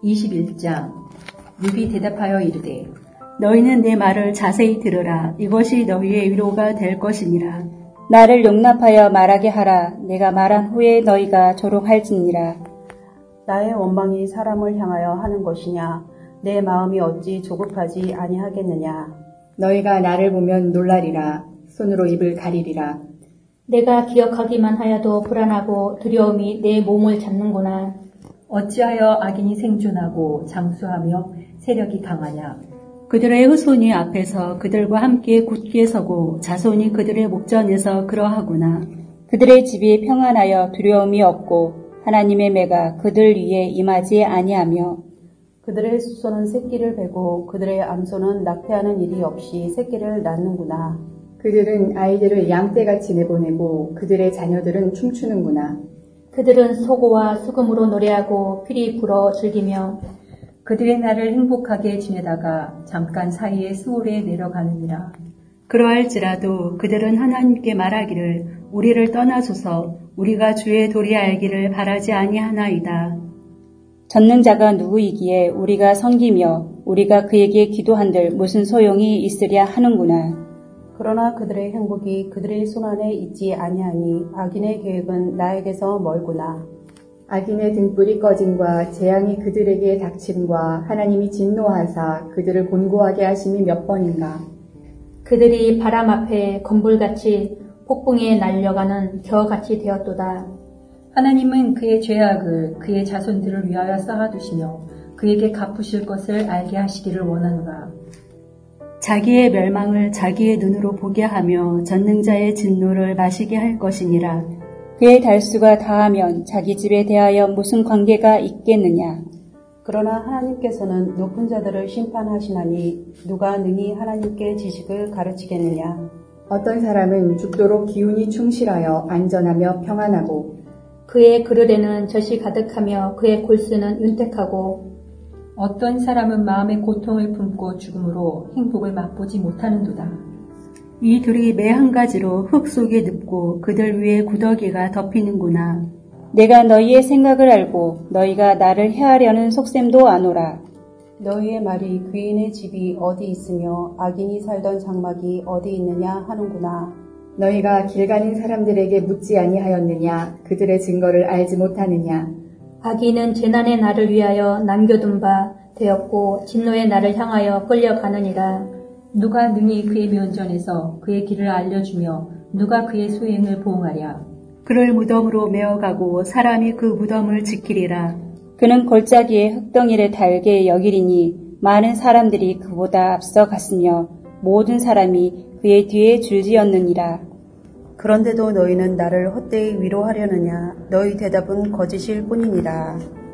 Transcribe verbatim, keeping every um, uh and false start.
이십일 장. 욥이 대답하여 이르되 너희는 내 말을 자세히 들으라. 이것이 너희의 위로가 될 것이니라. 나를 용납하여 말하게 하라. 내가 말한 후에 너희가 조롱할지니라. 나의 원망이 사람을 향하여 하는 것이냐? 내 마음이 어찌 조급하지 아니하겠느냐? 너희가 나를 보면 놀라리라. 손으로 입을 가리리라. 내가 기억하기만 하여도 불안하고 두려움이 내 몸을 잡는구나. 어찌하여 악인이 생존하고 장수하며 세력이 강하냐? 그들의 후손이 앞에서 그들과 함께 굳게 서고 자손이 그들의 목전에서 그러하구나. 그들의 집이 평안하여 두려움이 없고 하나님의 매가 그들 위에 임하지 아니하며 그들의 수소는 새끼를 베고 그들의 암소는 낙태하는 일이 없이 새끼를 낳는구나. 그들은 아이들을 양떼같이 내보내고 그들의 자녀들은 춤추는구나. 그들은 소고와 수금으로 노래하고 피리 불어 즐기며 그들의 날을 행복하게 지내다가 잠깐 사이에 수월에 내려가느니라. 그러할지라도 그들은 하나님께 말하기를 우리를 떠나소서 우리가 주의 도리 알기를 바라지 아니하나이다. 전능자가 누구이기에 우리가 섬기며 우리가 그에게 기도한들 무슨 소용이 있으랴 하는구나. 그러나 그들의 행복이 그들의 손안에 있지 아니하니 악인의 계획은 나에게서 멀구나. 악인의 등불이 꺼짐과 재앙이 그들에게 닥침과 하나님이 진노하사 그들을 곤고하게 하심이 몇 번인가. 그들이 바람 앞에 건불같이 폭풍에 날려가는 겨같이 되었도다. 하나님은 그의 죄악을 그의 자손들을 위하여 쌓아두시며 그에게 갚으실 것을 알게 하시기를 원하노라. 자기의 멸망을 자기의 눈으로 보게 하며 전능자의 진노를 마시게 할 것이니라. 그의 달수가 다하면 자기 집에 대하여 무슨 관계가 있겠느냐. 그러나 하나님께서는 높은 자들을 심판하시나니 누가 능히 하나님께 지식을 가르치겠느냐. 어떤 사람은 죽도록 기운이 충실하여 안전하며 평안하고 그의 그릇에는 젖이 가득하며 그의 골수는 윤택하고 어떤 사람은 마음의 고통을 품고 죽음으로 행복을 맛보지 못하는도다. 이 둘이 매 한 가지로 흙 속에 눕고 그들 위에 구더기가 덮이는구나. 내가 너희의 생각을 알고 너희가 나를 해하려는 속셈도 아노라. 너희의 말이 귀인의 집이 어디 있으며 악인이 살던 장막이 어디 있느냐 하는구나. 너희가 길 가는 사람들에게 묻지 아니하였느냐. 그들의 증거를 알지 못하느냐. 악인은 재난의 날을 위하여 남겨둔 바 되었고 진노의 날을 향하여 끌려가느니라. 누가 능히 그의 면전에서 그의 길을 알려주며 누가 그의 수행을 보응하랴. 그를 무덤으로 메어가고 사람이 그 무덤을 지키리라. 그는 골짜기에 흙덩이를 달게 여기리니 많은 사람들이 그보다 앞서 갔으며 모든 사람이 그의 뒤에 줄지었느니라. 그런데도 너희는 나를 헛되이 위로하려느냐. 너희 대답은 거짓일 뿐이니라.